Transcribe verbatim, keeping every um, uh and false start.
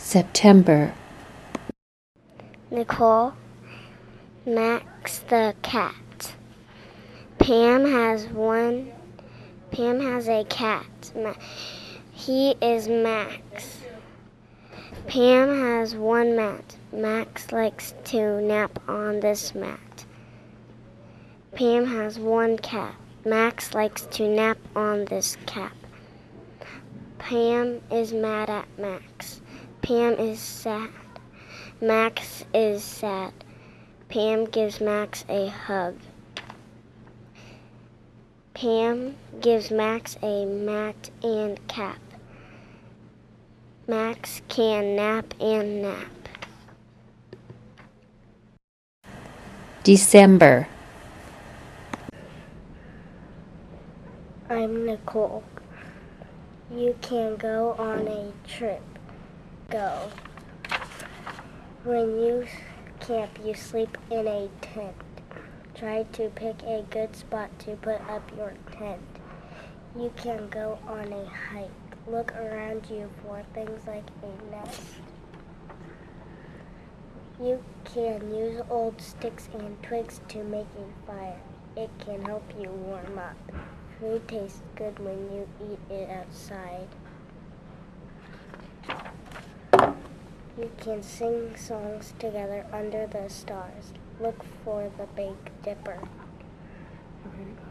September. Nicole, Max the cat. Pam has one. Pam has a cat. He is Max. Pam has one mat. Max likes to nap on this mat. Pam has one cat. Max likes to nap on this cap. Pam is mad at Max. Pam is sad. Max is sad. Pam gives Max a hug. Pam gives Max a mat and cap. Max can nap and nap. December. I'm Nicole. You can go on a trip. Go. When you camp, you sleep in a tent. Try to pick a good spot to put up your tent. You can go on a hike. Look around you for things like a nest. You can use old sticks and twigs to make a fire. It can help you warm up. Food tastes good when you eat it outside. You can sing songs together under the stars. Look for the Big Dipper.